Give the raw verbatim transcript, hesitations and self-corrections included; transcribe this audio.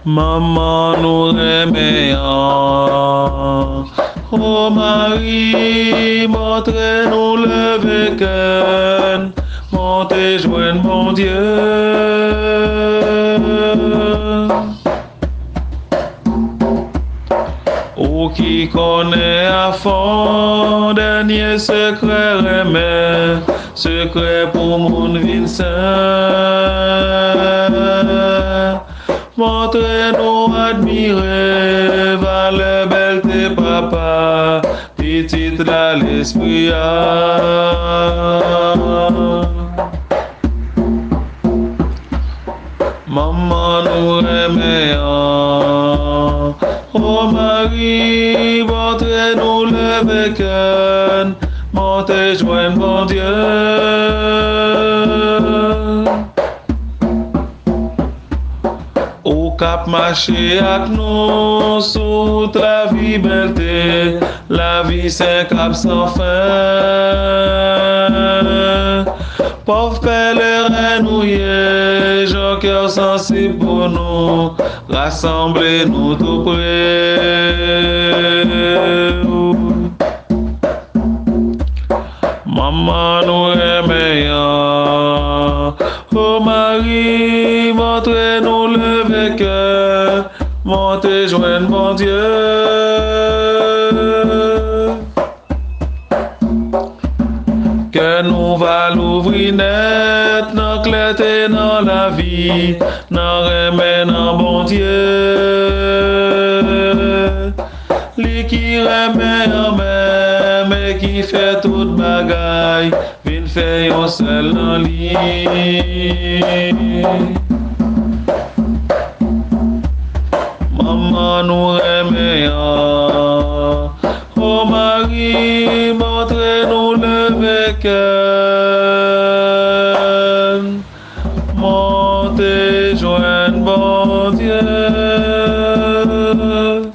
Maman nous remercions. Oh Marie, montrez-nous le vainqueur, montez joindre mon Dieu. Ou qui connaît à fond dernier secret remède, secret pour mon Vincent. Montrez-nous admirer, valeur belle tes papa, petite là l'esprit. Maman nous remercions. Oh Marie, montrez-nous le vainqueur, montez joindre mon Dieu. Au cap marché avec nous, sous la vie belté, la vie c'est cap sans fin. Pauvre pèlerin nous y est, gens cœur sensible pour nous, rassemblez-nous tout près. Maman nous remercions. Oh Marie, montrez-nous le vainqueur, montez joindre mon Dieu. Que nous va l'ouvrir net, dans clarté dans la vie, dans remède dans bon Dieu. Lui qui remet en même et qui fait toute bagaille, vient faire un seul dans lui. Maman nous remercions. Oh Marie, montrez-nous le vainqueur, montez joindre bon Dieu.